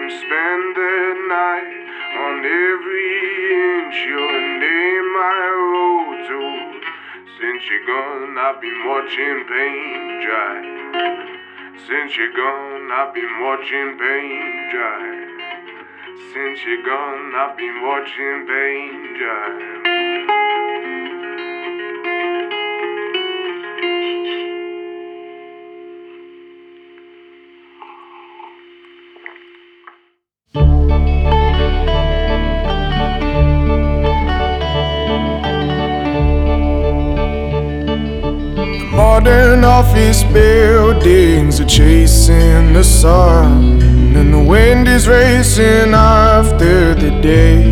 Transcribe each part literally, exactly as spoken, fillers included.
spend the night on every inch your name I wrote to. Since you're gone, I've been watching paint dry. Since you're gone, I've been watching paint dry. Since you're gone, I've been watching paint dry. Modern office buildings are chasing the sun, and the wind is racing after the day,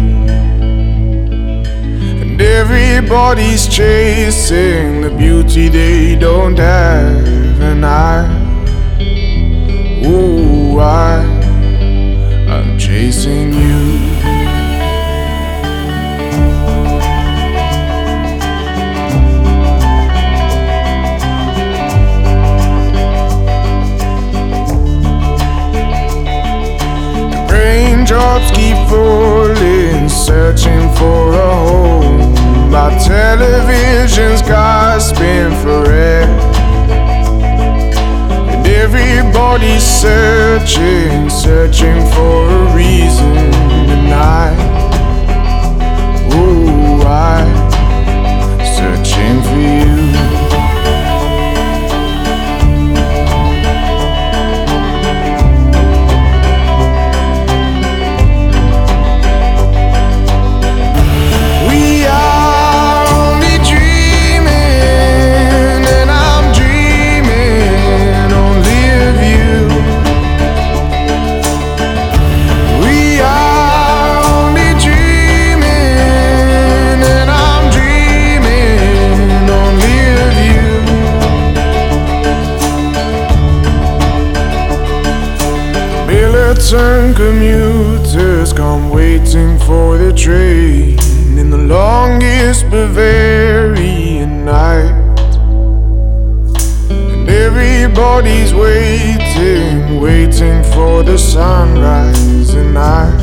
and everybody's chasing the beauty they don't have. And I, oh I, I'm chasing you. Raindrops keep falling, searching for a home. My television's gasping for air, and everybody's searching, searching for a reason. And I, oh I, searching for you. Turn commuters come waiting for the train in the longest Bavarian night, and everybody's waiting, waiting for the sunrise. And I